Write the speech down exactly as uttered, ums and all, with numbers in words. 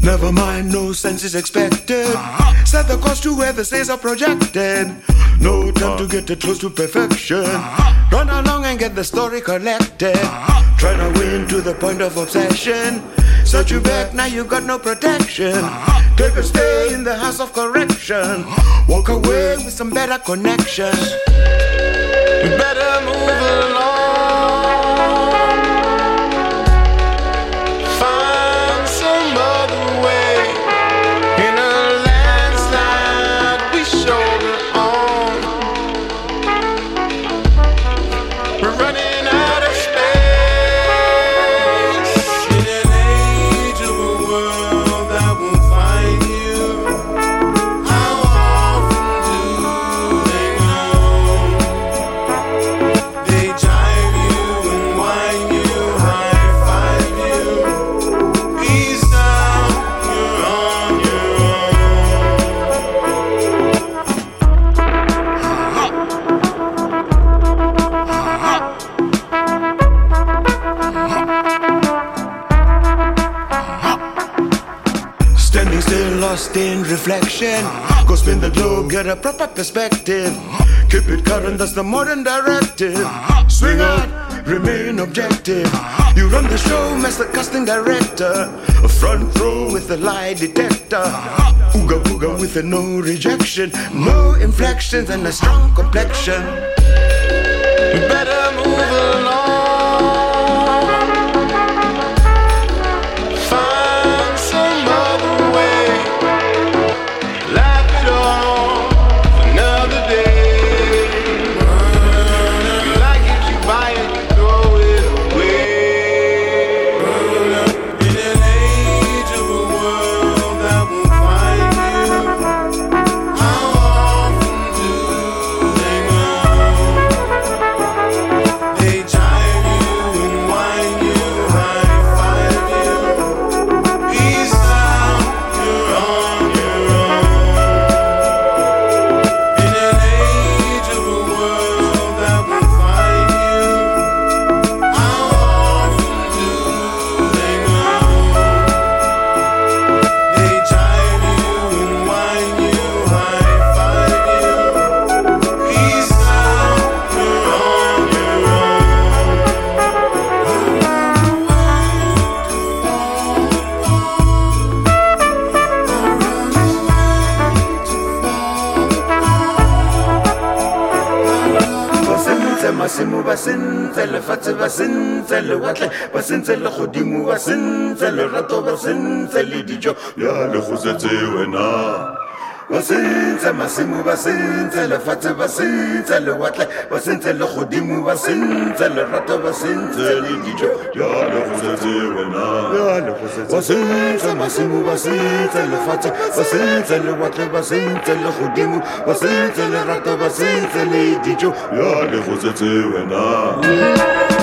Never mind, no sense is expected. Set the course to where the stays are projected. No time to get it close to perfection. Run along and get the story collected. Trying to win to the point of obsession. Search you back, now you got no protection. Take a stay in the house of correction. Walk away with some better connection. We better move along. Find some other way. In a landslide, we shoulder on. We're running out of space. In an age of a world that won't find you. How often do they know? They jive you and whine you, high five you. Peace out, you're on your Standing still, lost in reflection. Go spin the globe, get a proper perspective. Keep it current, that's the modern directive. Swing out, remain objective. You run the show, master casting director. A front row with a lie detector. Ooga booga with a no rejection. No inflections and a strong complexion. We better move along. Find some other way. Laugh it off another day. You like it, you buy it, you throw it away. In an age of a world that won't find you. How often do they know? They jive you and whine you, high five you. Peace out, you're on your own. In an age of a world that won't find you. How often do they know? They jive you and whine you, high five you. Peace out, you're on your own. Basentse masimo basentse lefatshe basentse lewatle basentse le godimo basentse lerato basentse le dijo ya le go setse wena. Basentse masimo basentse lefatshe basentse lewatle basentse le godimo basentse lerato basentse le dijo ya le go setse wena. Basentse masimo basentse lefatshe basentse lewatle basentse le godimo basentse lerato basentse le dijo ya le go setse wena.